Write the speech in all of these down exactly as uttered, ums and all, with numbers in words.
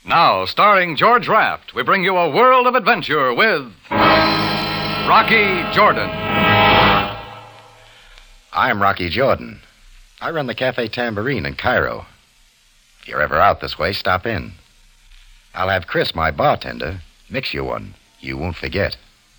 Now, starring George Raft, we bring you a world of adventure with Rocky Jordan. I'm Rocky Jordan. I run the Cafe Tambourine in Cairo. If you're ever out this way, stop in. I'll have Chris, my bartender, mix you one. You won't forget.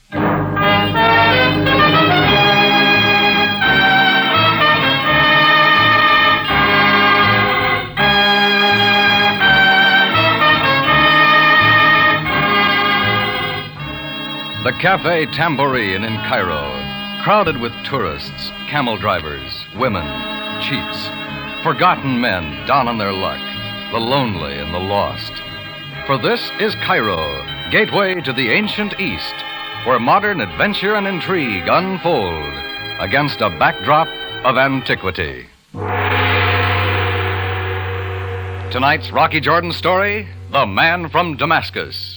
The Cafe Tambourine in Cairo, crowded with tourists, camel drivers, women, cheats, forgotten men down on their luck, the lonely and the lost. For this is Cairo, gateway to the ancient East, where modern adventure and intrigue unfold against a backdrop of antiquity. Tonight's Rocky Jordan story, The Man from Damascus.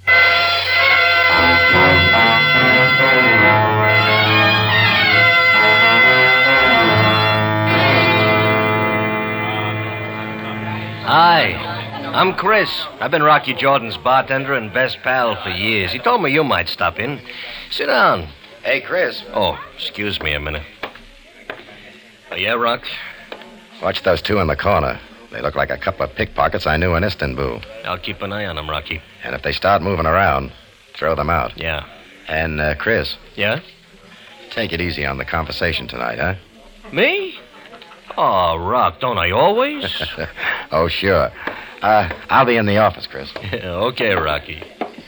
Hi, I'm Chris. I've been Rocky Jordan's bartender and best pal for years. He told me you might stop in. Sit down. Hey, Chris. Oh, excuse me a minute. Oh, yeah, Rock? Watch those two in the corner. They look like a couple of pickpockets I knew in Istanbul. I'll keep an eye on them, Rocky. And if they start moving around, throw them out. Yeah. And, uh, Chris. Yeah? Take it easy on the conversation tonight, huh? Me? Oh, Rock, don't I always? Oh, sure. Uh, I'll be in the office, Chris. Okay, Rocky.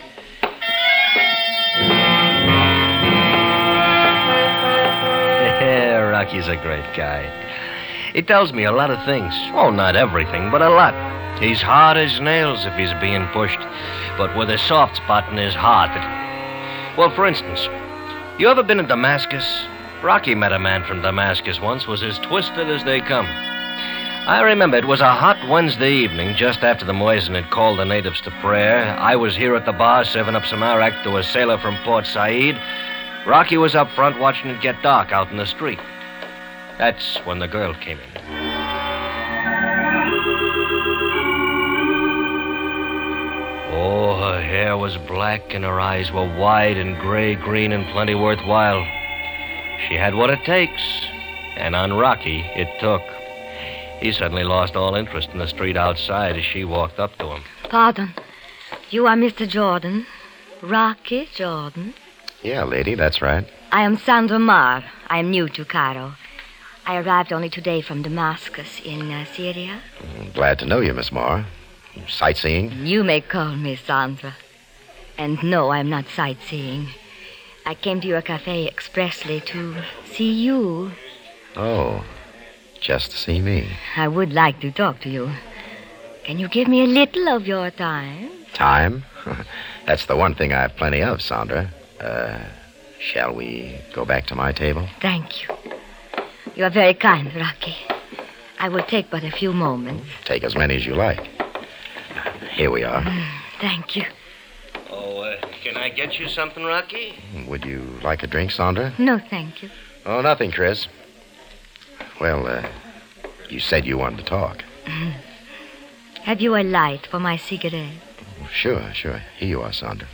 Yeah, Rocky's a great guy. He tells me a lot of things. Oh, not everything, but a lot. He's hard as nails if he's being pushed, but with a soft spot in his heart. Well, for instance, you ever been in Damascus? Rocky met a man from Damascus once, was as twisted as they come. I remember it was a hot Wednesday evening, just after the Muezzin had called the natives to prayer. I was here at the bar serving up some arak to a sailor from Port Said. Rocky was up front watching it get dark out in the street. That's when the girl came in. Oh, her hair was black and her eyes were wide and gray-green and plenty worthwhile. She had what it takes, and on Rocky, it took. He suddenly lost all interest in the street outside as she walked up to him. Pardon. You are Mister Jordan? Rocky Jordan? Yeah, lady, that's right. I am Sandra Marr. I am new to Cairo. I arrived only today from Damascus in uh, Syria. Glad to know you, Miss Marr. Sightseeing? You may call me Sandra. And no, I'm not sightseeing. I came to your cafe expressly to see you. Oh, just to see me. I would like to talk to you. Can you give me a little of your time? Time? That's the one thing I have plenty of, Sandra. Uh, shall we go back to my table? Thank you. You are very kind, Rocky. I will take but a few moments. Take as many as you like. Here we are. Mm, thank you. Oh, uh, can I get you something, Rocky? Would you like a drink, Sandra? No, thank you. Oh, nothing, Chris. Well, uh, you said you wanted to talk. Mm. Have you a light for my cigarette? Sure, sure. Here you are, Sandra.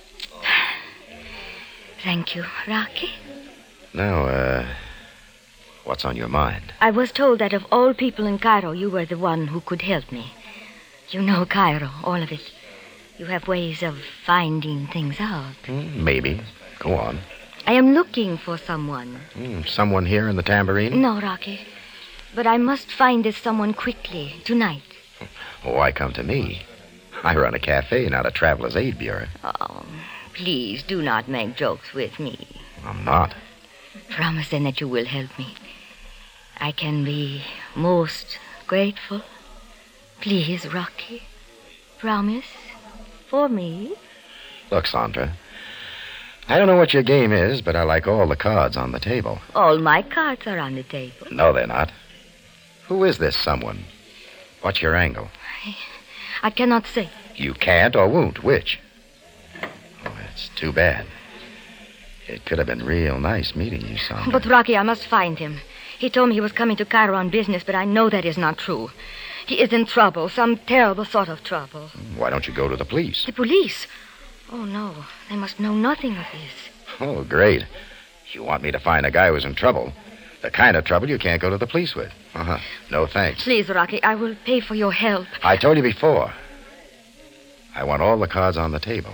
Thank you, Rocky. Now, uh, what's on your mind? I was told that of all people in Cairo, you were the one who could help me. You know Cairo, all of it. You have ways of finding things out. Mm, maybe. Go on. I am looking for someone. Mm, someone here in the Tambourine? No, Rocky. But I must find this someone quickly, tonight. Oh, why come to me? I run a cafe, not a traveler's aid bureau. Oh, please do not make jokes with me. I'm not. Promise then that you will help me. I can be most grateful. Please, Rocky. Promise. For me. Look, Sandra. I don't know what your game is, but I like all the cards on the table. All my cards are on the table. No, they're not. Who is this someone? What's your angle? I, I cannot say. You can't or won't. Which? Oh, it's too bad. It could have been real nice meeting you, Sandra. But, Rocky, I must find him. He told me he was coming to Cairo on business, but I know that is not true. He is in trouble, some terrible sort of trouble. Why don't you go to the police? The police? Oh, no. They must know nothing of this. Oh, great. You want me to find a guy who's in trouble. The kind of trouble you can't go to the police with. Uh-huh. No thanks. Please, Rocky, I will pay for your help. I told you before. I want all the cards on the table.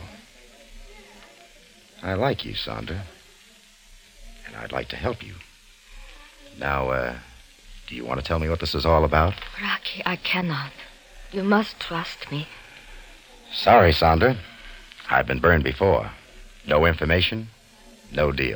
I like you, Sandra. And I'd like to help you. Now, uh, do you want to tell me what this is all about? Rocky, I cannot. You must trust me. Sorry, Sandra. I've been burned before. No information, no deal.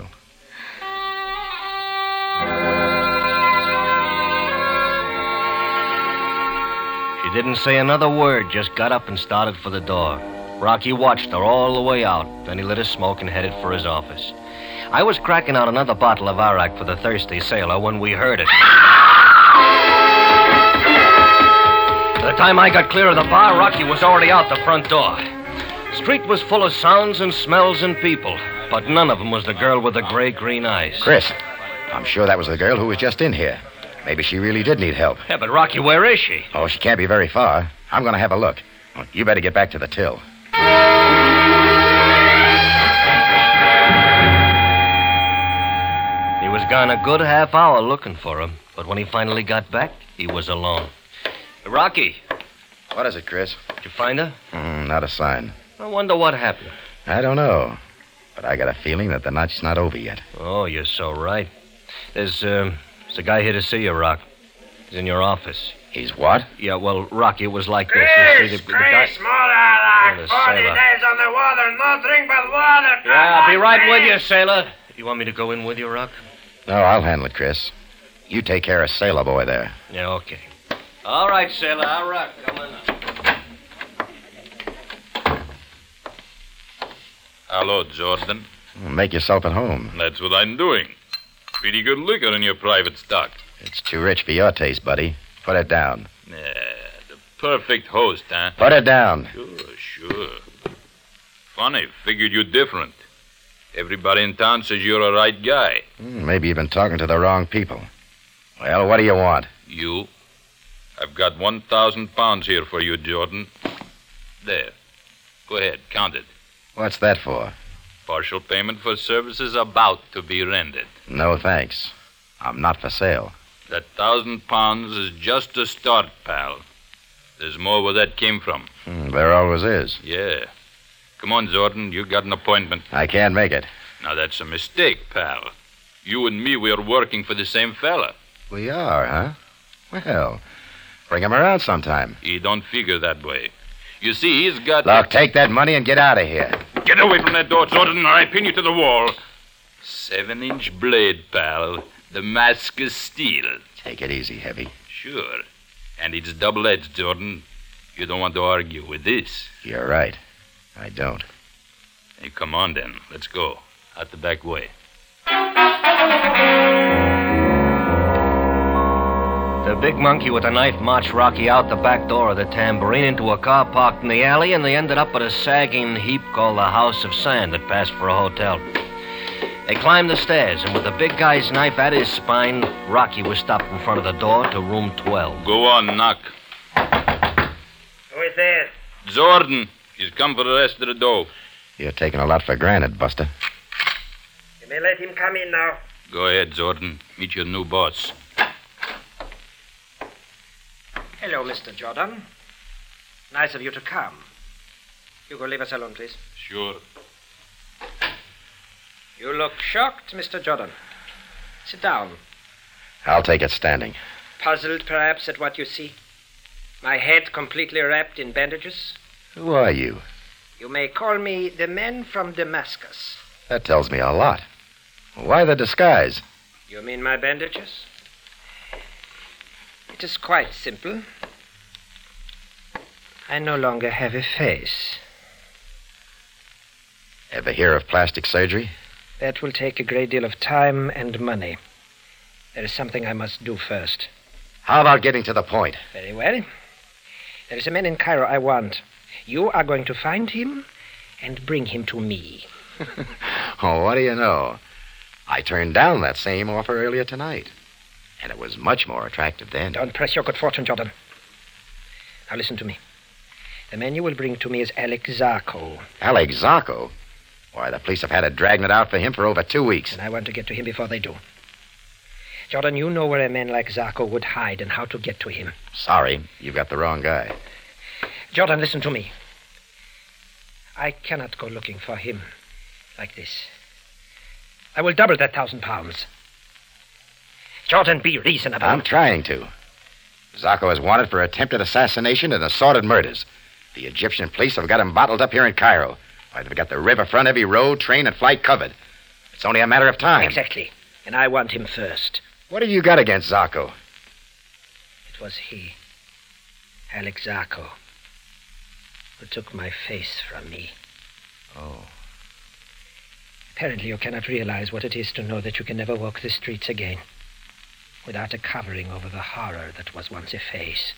She didn't say another word, just got up and started for the door. Rocky watched her all the way out. Then he lit a smoke and headed for his office. I was cracking out another bottle of arak for the thirsty sailor when we heard it. By the time I got clear of the bar, Rocky was already out the front door. The street was full of sounds and smells and people, but none of them was the girl with the gray-green eyes. Chris, I'm sure that was the girl who was just in here. Maybe she really did need help. Yeah, but Rocky, where is she? Oh, she can't be very far. I'm going to have a look. You better get back to the till. He was gone a good half hour looking for him, but when he finally got back, he was alone. Rocky. What is it, Chris? Did you find her? Mm, not a sign. I wonder what happened. I don't know. But I got a feeling that the night's not over yet. Oh, you're so right. There's, uh, there's a guy here to see you, Rock. He's in your office. He's what? Yeah, well, Rocky, it was like Chris, this. You see, the, the guy... Chris, more like Oh, the forty sailor. days on the water, no drink but water. Come Yeah, I'll be on, right Chris. with you, sailor. You want me to go in with you, Rock? No, I'll handle it, Chris. You take care of Sailor Boy there. Yeah, okay. All right, sailor, I'll rock. Come on up. Hello, Jordan. Make yourself at home. That's what I'm doing. Pretty good liquor in your private stock. It's too rich for your taste, buddy. Put it down. Yeah, the perfect host, huh? Put it down. Sure, sure. Funny, figured you different. Everybody in town says you're a right guy. Hmm, maybe you've been talking to the wrong people. Well, what do you want? You? I've got one thousand pounds here for you, Jordan. There. Go ahead, count it. What's that for? Partial payment for services about to be rendered. No, thanks. I'm not for sale. That thousand pounds is just a start, pal. There's more where that came from. Hmm, there always is. Yeah. Come on, Jordan. You got an appointment. I can't make it. Now, that's a mistake, pal. You and me, we are working for the same fella. We are, huh? Well, bring him around sometime. He don't figure that way. You see, he's got... Look, take that money and get out of here. Get away from that door, Jordan, or I pin you to the wall. Seven-inch blade, pal. The mask is steel. Take it easy, Heavy. Sure. And it's double-edged, Jordan. You don't want to argue with this. You're right. I don't. Hey, come on, then. Let's go. Out the back way. The big monkey with the knife marched Rocky out the back door of the Tambourine into a car parked in the alley, and they ended up at a sagging heap called the House of Sand that passed for a hotel. They climbed the stairs, and with the big guy's knife at his spine, Rocky was stopped in front of the door to room twelve. Go on, knock. Who is there? Jordan. He's come for the rest of the dough. You're taking a lot for granted, Buster. You may let him come in now. Go ahead, Jordan. Meet your new boss. Hello, Mister Jordan. Nice of you to come. You go leave us alone, please. Sure. You look shocked, Mister Jordan. Sit down. I'll take it standing. Puzzled, perhaps, at what you see? My head completely wrapped in bandages? Who are you? You may call me the man from Damascus. That tells me a lot. Why the disguise? You mean my bandages? It is quite simple. I no longer have a face. Ever hear of plastic surgery? That will take a great deal of time and money. There is something I must do first. How about getting to the point? Very well. There is a man in Cairo I want. You are going to find him and bring him to me. Oh, what do you know? I turned down that same offer earlier tonight. And it was much more attractive then. Don't press your good fortune, Jordan. Now listen to me. The man you will bring to me is Alex Zarko. Alex Zarko? Why, the police have had it dragging it out for him for over two weeks. And I want to get to him before they do. Jordan, you know where a man like Zarko would hide and how to get to him. Sorry, you've got the wrong guy. Jordan, listen to me. I cannot go looking for him like this. I will double that thousand pounds. Jordan, be reasonable. I'm trying to. Zarko is wanted for attempted assassination and assorted murders. The Egyptian police have got him bottled up here in Cairo. Why, they've got the riverfront, every road, train, and flight covered. It's only a matter of time. Exactly. And I want him first. What have you got against Zarko? It was he, Alex Zarko, who took my face from me. Oh. Apparently you cannot realize what it is to know that you can never walk the streets again without a covering over the horror that was once a face.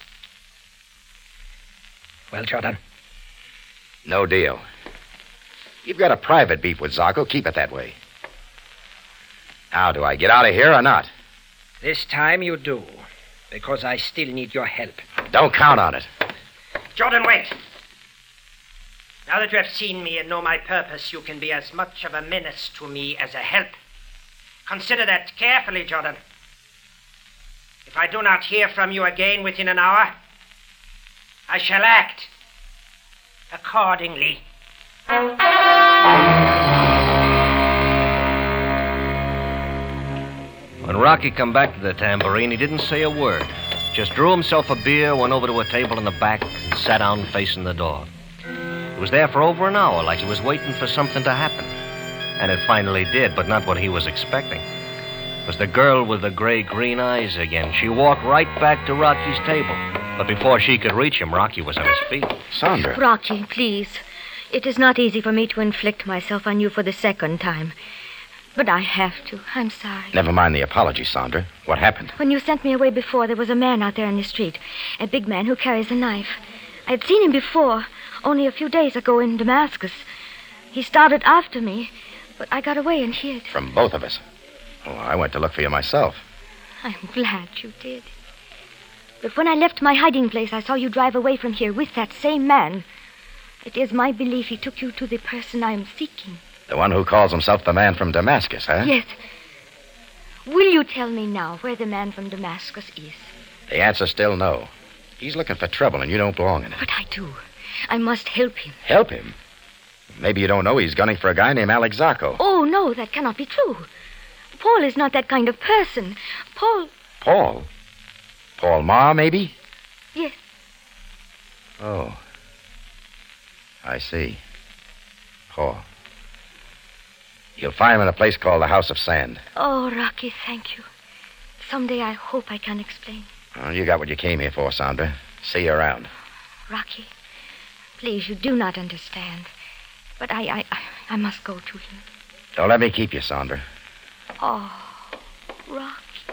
Well, Jordan? No deal. You've got a private beef with Zarko. Keep it that way. Now, do I get out of here or not? This time you do, because I still need your help. Don't count on it. Jordan, wait. Now that you have seen me and know my purpose, you can be as much of a menace to me as a help. Consider that carefully, Jordan. If I do not hear from you again within an hour, I shall act accordingly. When Rocky come back to the Tambourine, he didn't say a word. Just drew himself a beer, went over to a table in the back, and sat down facing the door. He was there for over an hour, like he was waiting for something to happen. And it finally did, but not what he was expecting. It was the girl with the gray-green eyes again. She walked right back to Rocky's table. But before she could reach him, Rocky was on his feet. Sandra. Rocky, please. It is not easy for me to inflict myself on you for the second time. But I have to. I'm sorry. Never mind the apology, Sandra. What happened? When you sent me away before, there was a man out there in the street. A big man who carries a knife. I had seen him before, only a few days ago in Damascus. He started after me, but I got away and hid. From both of us. Oh, I went to look for you myself. I'm glad you did. But when I left my hiding place, I saw you drive away from here with that same man. It is my belief he took you to the person I am seeking. The one who calls himself the man from Damascus, huh? Yes. Will you tell me now where the man from Damascus is? The answer's still no. He's looking for trouble, and you don't belong in it. But I do. I must help him. Help him? Maybe you don't know he's gunning for a guy named Alex Zarko. Oh, no, that cannot be true. Paul is not that kind of person. Paul... Paul? Paul Ma, maybe? Yes. Oh. I see. Paul. You'll find him in a place called the House of Sand. Oh, Rocky, thank you. Someday I hope I can explain. Well, you got what you came here for, Sandra. See you around. Rocky, please, you do not understand. But I, I, I must go to him. Don't let me keep you, Sandra. Oh, Rocky.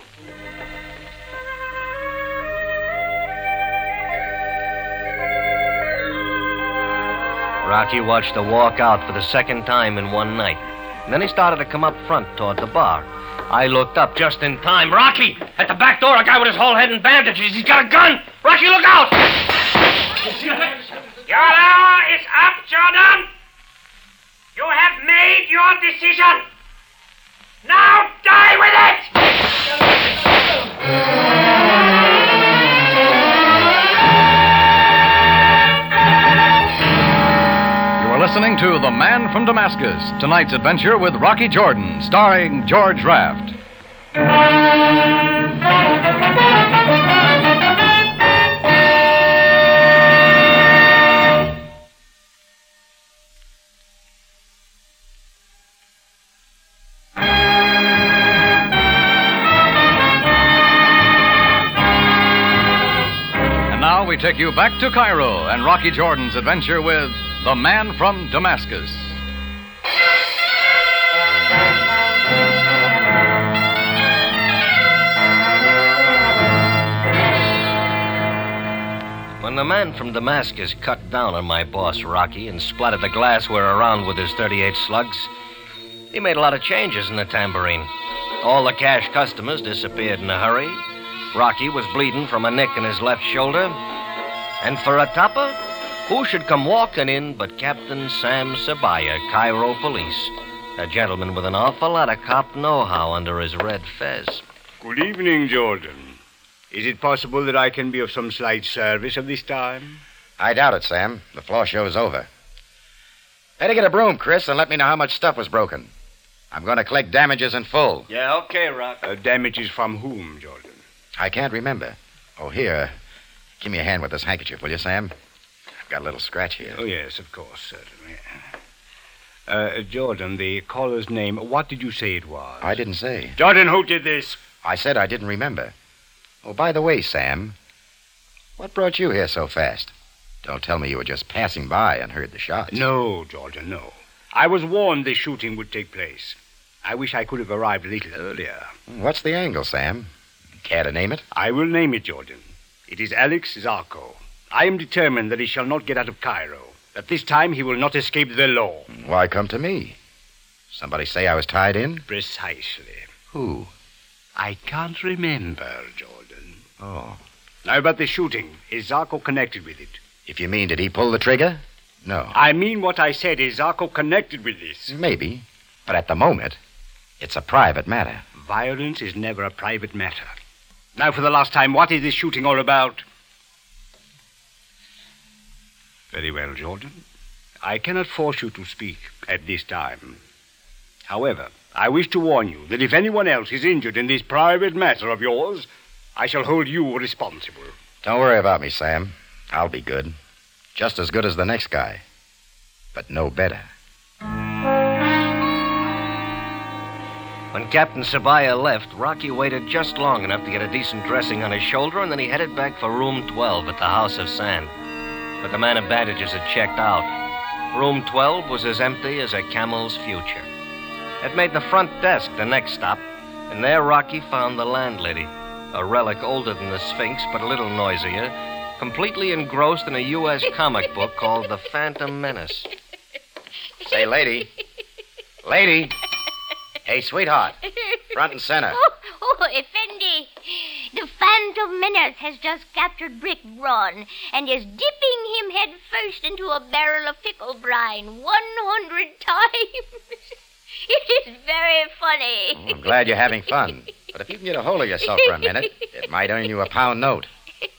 Rocky watched her walk out for the second time in one night. And then he started to come up front toward the bar. I looked up just in time. Rocky! At the back door, a guy with his whole head in bandages. He's got a gun! Rocky, look out! Your hour is up, Jordan. You have made your decision. Now die with You are listening to The Man from Damascus, tonight's adventure with Rocky Jordan, starring George Raft. And now we take you back to Cairo and Rocky Jordan's adventure with The Man from Damascus. When the man from Damascus cut down on my boss, Rocky, and splattered the glassware around with his thirty-eight slugs, he made a lot of changes in the Tambourine. All the cash customers disappeared in a hurry. Rocky was bleeding from a nick in his left shoulder, And for a topper, who should come walking in but Captain Sam Sabaya, Cairo Police, a gentleman with an awful lot of cop know-how under his red fez. Good evening, Jordan. Is it possible that I can be of some slight service at this time? I doubt it, Sam. The floor show's over. Better get a broom, Chris, and let me know how much stuff was broken. I'm going to collect damages in full. Yeah, okay, Rock. Uh, damages from whom, Jordan? I can't remember. Oh, here. Give me a hand with this handkerchief, will you, Sam? I've got a little scratch here. Oh, yes, of course, certainly. Uh, Jordan, the caller's name, what did you say it was? I didn't say. Jordan, who did this? I said I didn't remember. Oh, by the way, Sam, what brought you here so fast? Don't tell me you were just passing by and heard the shots. No, Jordan, no. I was warned this shooting would take place. I wish I could have arrived a little earlier. What's the angle, Sam? Care to name it? I will name it, Jordan. It is Alex Zarko. I am determined that he shall not get out of Cairo. That this time he will not escape the law. Why come to me? Somebody say I was tied in? Precisely. Who? I can't remember, Jordan. Oh. Now about the shooting. Is Zarko connected with it? If you mean, did he pull the trigger? No. I mean what I said. Is Zarko connected with this? Maybe. But at the moment, it's a private matter. Violence is never a private matter. Now, for the last time, what is this shooting all about? Very well, Jordan. I cannot force you to speak at this time. However, I wish to warn you that if anyone else is injured in this private matter of yours, I shall hold you responsible. Don't worry about me, Sam. I'll be good. Just as good as the next guy. But no better. When Captain Sabaya left, Rocky waited just long enough to get a decent dressing on his shoulder, and then he headed back for room twelve at the House of Sand. But the man of bandages had checked out. Room twelve was as empty as a camel's future. It made the front desk the next stop, and there Rocky found the landlady, a relic older than the Sphinx but a little noisier, completely engrossed in a U S comic book called The Phantom Menace. Say, lady. Lady. Hey, sweetheart. Front and center. Oh, oh, Effendi. The Phantom Menace has just captured Brick Braun and is dipping him head first into a barrel of pickle brine one hundred times. It is very funny. Oh, I'm glad you're having fun. But if you can get a hold of yourself for a minute, it might earn you a pound note.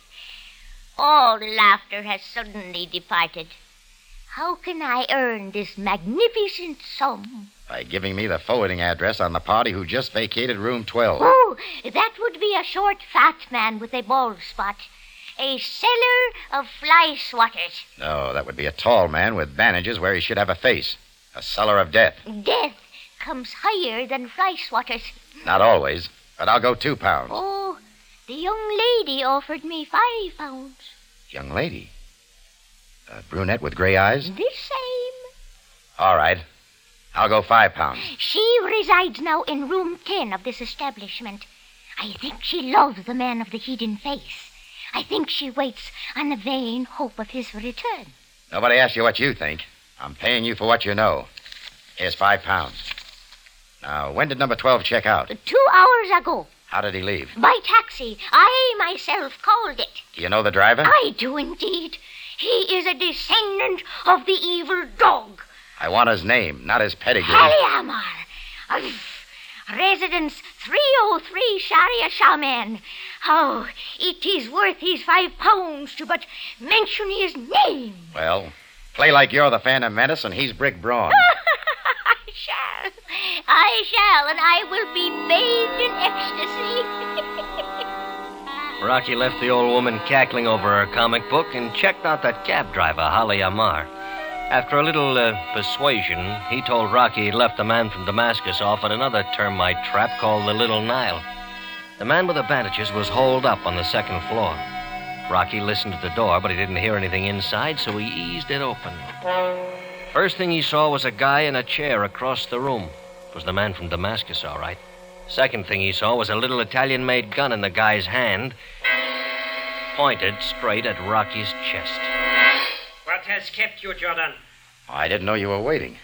All laughter has suddenly departed. How can I earn this magnificent sum? By giving me the forwarding address on the party who just vacated room twelve. Oh, that would be a short, fat man with a bald spot. A seller of fly swatters. No, that would be a tall man with bandages where he should have a face. A seller of death. Death comes higher than fly swatters. Not always, but I'll go two pounds. Oh, the young lady offered me five pounds. Young lady? A brunette with gray eyes? The same. All right. I'll go five pounds. She resides now in room ten of this establishment. I think she loves the man of the hidden face. I think she waits on the vain hope of his return. Nobody asked you what you think. I'm paying you for what you know. Here's five pounds. Now, when did number twelve check out? Two hours ago. How did he leave? By taxi. I myself called it. Do you know the driver? I do indeed. He is a descendant of the evil dog. I want his name, not his pedigree. Haliamar. Of residence three oh three Sharia Shaman. Oh, it is worth his five pounds to but mention his name. Well, play like you're the Phantom Menace and he's Brick Braun. I shall. I shall, and I will be bathed in ecstasy. Rocky left the old woman cackling over her comic book and checked out that cab driver, Holly Amar. After a little uh, persuasion, he told Rocky he'd left the man from Damascus off at another termite trap called the Little Nile. The man with the bandages was holed up on the second floor. Rocky listened at the door, but he didn't hear anything inside, so he eased it open. First thing he saw was a guy in a chair across the room. It was the man from Damascus, all right. Second thing he saw was a little Italian-made gun in the guy's hand, pointed straight at Rocky's chest. What has kept you, Jordan? Oh, I didn't know you were waiting.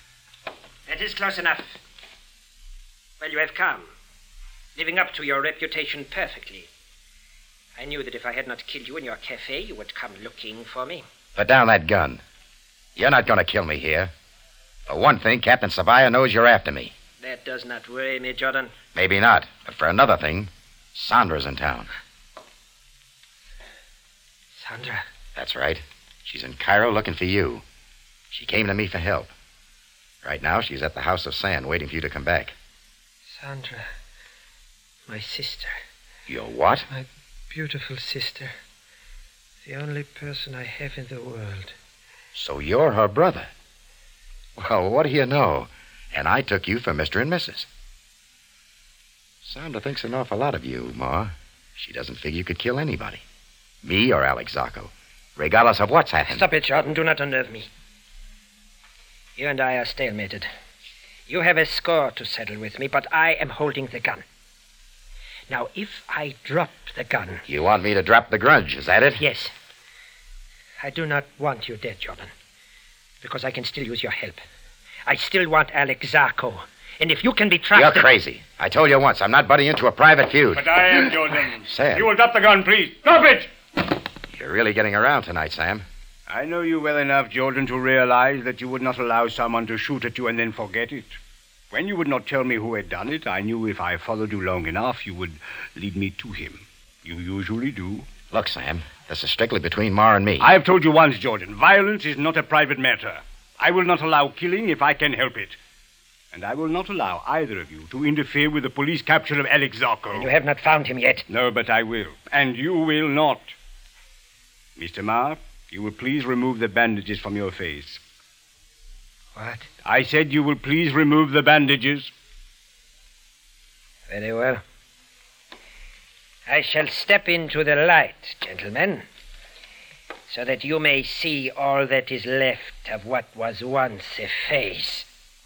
That is close enough. Well, you have come, living up to your reputation perfectly. I knew that if I had not killed you in your cafe, you would come looking for me. Put down that gun. You're not going to kill me here. For one thing, Captain Sabaya knows you're after me. That does not worry me, Jordan. Maybe not. But for another thing, Sandra's in town. Sandra? That's right. She's in Cairo looking for you. She came to me for help. Right now, she's at the House of Sand waiting for you to come back. Sandra. My sister. Your what? My beautiful sister. The only person I have in the world. So you're her brother. Well, what do you know? And I took you for Mister and Missus Sandra thinks an awful lot of you, Ma. She doesn't figure you could kill anybody. Me or Alex Zacco. Regardless of what's happened. Stop it, Jordan. Do not unnerve me. You and I are stalemated. You have a score to settle with me, but I am holding the gun. Now, if I drop the gun... You want me to drop the grudge, is that it? Yes. I do not want you dead, Jordan, because I can still use your help. I still want Alex Zacco, and if you can be trusted... You're crazy. I told you once, I'm not butting into a private feud. But I am, Jordan. Sam. You will drop the gun, please. Drop it! You're really getting around tonight, Sam. I know you well enough, Jordan, to realize that you would not allow someone to shoot at you and then forget it. When you would not tell me who had done it, I knew if I followed you long enough, you would lead me to him. You usually do. Look, Sam, this is strictly between Ma and me. I have told you once, Jordan, violence is not a private matter. I will not allow killing if I can help it. And I will not allow either of you to interfere with the police capture of Alex Zacco. You have not found him yet. No, but I will. And you will not. Mister Marr, you will please remove the bandages from your face. What? I said you will please remove the bandages. Very well. I shall step into the light, gentlemen, so that you may see all that is left of what was once a face.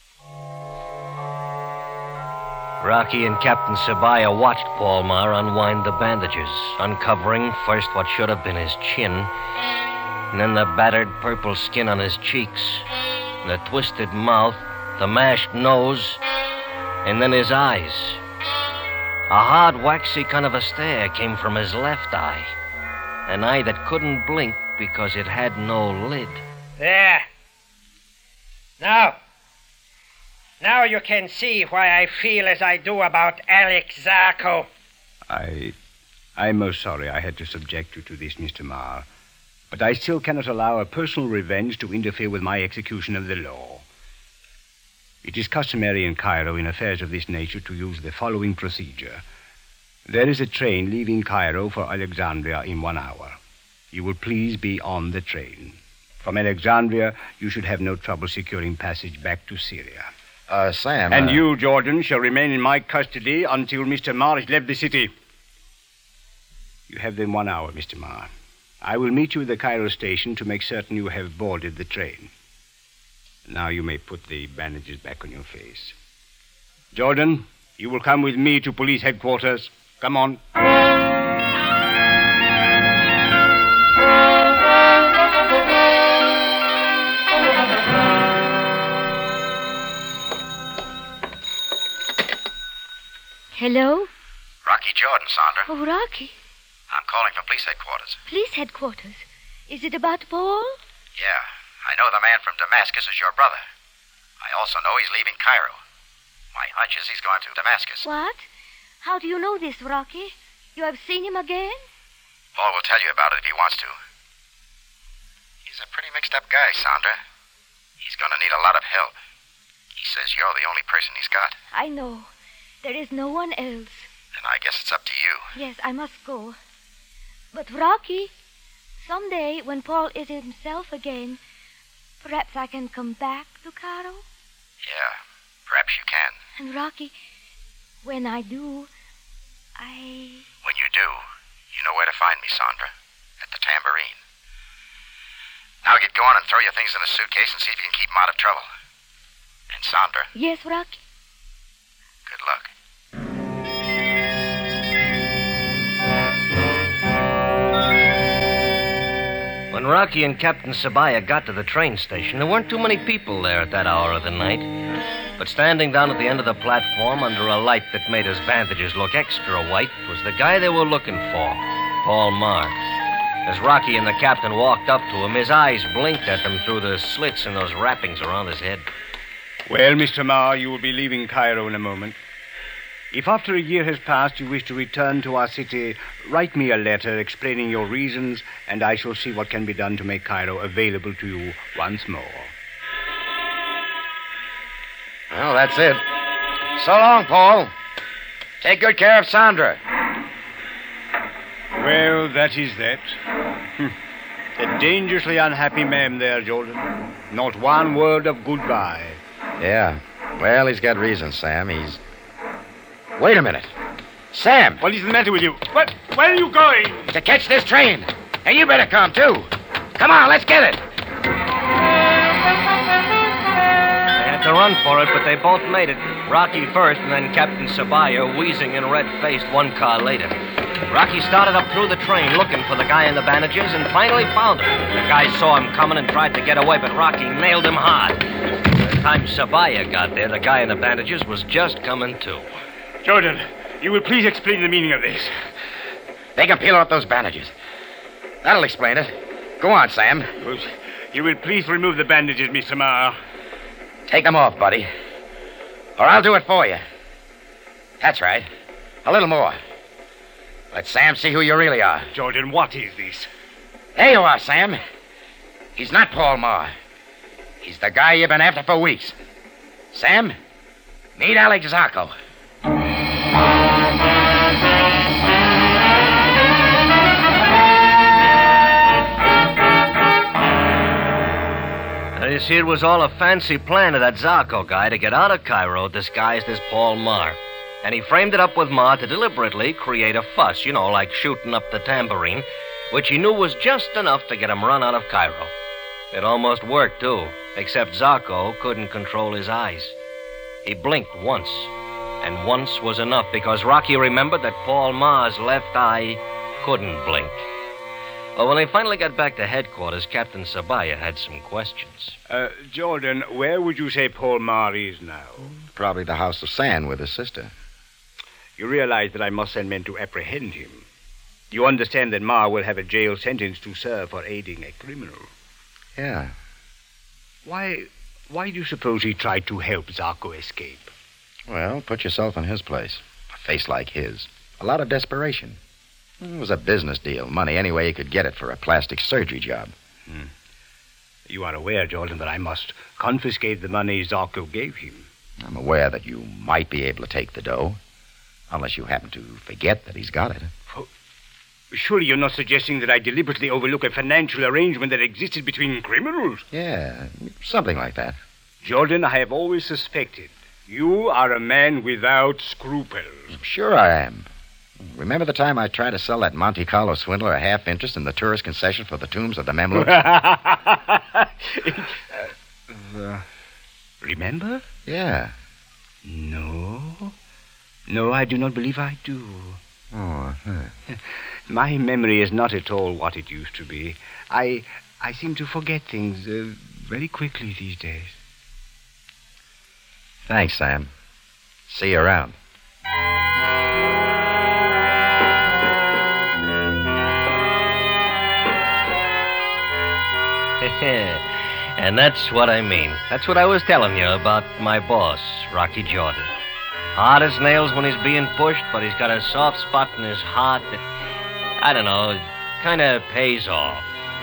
Rocky and Captain Sabaya watched Paul Marr unwind the bandages, uncovering first what should have been his chin, and then the battered purple skin on his cheeks, the twisted mouth, the mashed nose, and then his eyes. A hard, waxy kind of a stare came from his left eye, an eye that couldn't blink because it had no lid. There. Now. Now you can see why I feel as I do about Alex Zacco. I... I'm most sorry I had to subject you to this, Mister Marr. But I still cannot allow a personal revenge to interfere with my execution of the law. It is customary in Cairo in affairs of this nature to use the following procedure. There is a train leaving Cairo for Alexandria in one hour. You will please be on the train. From Alexandria, you should have no trouble securing passage back to Syria. Uh, Sam... And uh... you, Jordan, shall remain in my custody until Mister Marr has left the city. You have then one hour, Mister Marr. I will meet you at the Cairo station to make certain you have boarded the train. Now you may put the bandages back on your face. Jordan, you will come with me to police headquarters. Come on. Hello? Rocky Jordan, Sandra. Oh, Rocky. I'm calling from police headquarters. Police headquarters. Is it about Paul? Yeah. I know the man from Damascus is your brother. I also know he's leaving Cairo. My hunch is he's going to Damascus. What? How do you know this, Rocky? You have seen him again? Paul will tell you about it if he wants to. He's a pretty mixed-up guy, Sandra. He's going to need a lot of help. He says you're the only person he's got. I know. There is no one else. Then I guess it's up to you. Yes, I must go. But, Rocky, someday when Paul is himself again, perhaps I can come back to Cairo? Yeah, perhaps you can. And, Rocky, when I do, I... When you do, you know where to find me, Sandra. At the Tambourine. Now get going and throw your things in a suitcase and see if you can keep them out of trouble. And, Sandra... Yes, Rocky? Good luck. When Rocky and Captain Sabaya got to the train station, there weren't too many people there at that hour of the night. But standing down at the end of the platform under a light that made his bandages look extra white was the guy they were looking for. Paul Marr. As Rocky and the captain walked up to him, his eyes blinked at them through the slits in those wrappings around his head. Well, Mister Marr, you will be leaving Cairo in a moment. If after a year has passed you wish to return to our city, write me a letter explaining your reasons, and I shall see what can be done to make Cairo available to you once more. Well, that's it. So long, Paul. Take good care of Sandra. Well, that is that. Hm. A dangerously unhappy man there, Jordan. Not one word of goodbye. Yeah. Well, he's got reason, Sam. He's... Wait a minute. Sam! What is the matter with you? What? Where are you going? To catch this train. And you better come, too. Come on, let's get it. To run for it, but they both made it. Rocky first, and then Captain Sabaya, wheezing and red-faced, one car later. Rocky started up through the train looking for the guy in the bandages and finally found him. The guy saw him coming and tried to get away, but Rocky nailed him hard. By the time Sabaya got there, the guy in the bandages was just coming to. Jordan, you will please explain the meaning of this. They can peel off those bandages. That'll explain it. Go on, Sam. You will please remove the bandages, Mister Marr. Take them off, buddy. Or I'll do it for you. That's right. A little more. Let Sam see who you really are. Jordan, what is this? There you are, Sam. He's not Paul Marr. He's the guy you've been after for weeks. Sam, meet Alex Zarko. You see, it was all a fancy plan of that Zarko guy to get out of Cairo disguised as Paul Marr. And he framed it up with Marr to deliberately create a fuss, you know, like shooting up the tambourine, which he knew was just enough to get him run out of Cairo. It almost worked, too, except Zarko couldn't control his eyes. He blinked once, and once was enough because Rocky remembered that Paul Marr's left eye couldn't blink. Well, when they finally got back to headquarters, Captain Sabaya had some questions. Uh, Jordan, where would you say Paul Marr is now? Probably the House of Sand with his sister. You realize that I must send men to apprehend him. You understand that Marr will have a jail sentence to serve for aiding a criminal. Yeah. Why, why do you suppose he tried to help Zarko escape? Well, put yourself in his place. A face like his. A lot of desperation. It was a business deal. Money any way he could get it for a plastic surgery job. Hmm. You are aware, Jordan, that I must confiscate the money Zarko gave him. I'm aware that you might be able to take the dough. Unless you happen to forget that he's got it. Oh, surely you're not suggesting that I deliberately overlook a financial arrangement that existed between criminals? Yeah, something like that. Jordan, I have always suspected you are a man without scruples. Sure I am. Remember the time I tried to sell that Monte Carlo swindler a half interest in the tourist concession for the tombs of the Memlooks? uh, uh, remember? Yeah. No. No, I do not believe I do. Oh, huh. My memory is not at all what it used to be. I I seem to forget things uh, very quickly these days. Thanks, Sam. See you around. And that's what I mean. That's what I was telling you about my boss, Rocky Jordan. Hard as nails when he's being pushed, but he's got a soft spot in his heart that, I don't know, kind of pays off.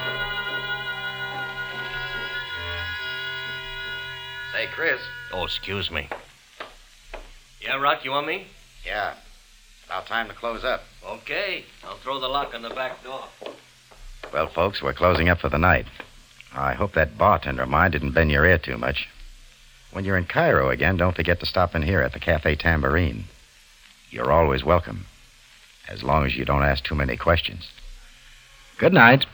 Say, Chris. Oh, excuse me. Yeah, Rock, you want me? Yeah. About time to close up. Okay. I'll throw the lock on the back door. Well, folks, we're closing up for the night. I hope that bartender of mine didn't bend your ear too much. When you're in Cairo again, don't forget to stop in here at the Cafe Tambourine. You're always welcome, as long as you don't ask too many questions. Good night.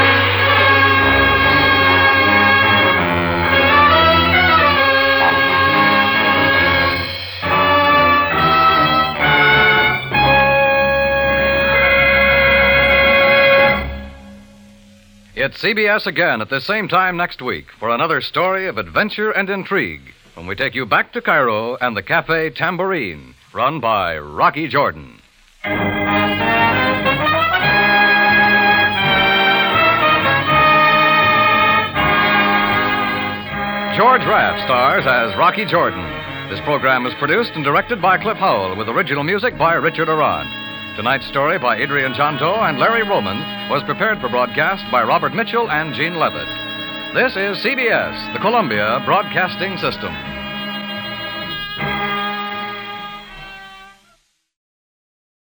It's C B S again at the same time next week for another story of adventure and intrigue when we take you back to Cairo and the Cafe Tambourine, run by Rocky Jordan. George Raft stars as Rocky Jordan. This program is produced and directed by Cliff Howell, with original music by Richard Arand. Tonight's story by Adrian Jonto and Larry Roman was prepared for broadcast by Robert Mitchell and Gene Levitt. This is C B S, the Columbia Broadcasting System.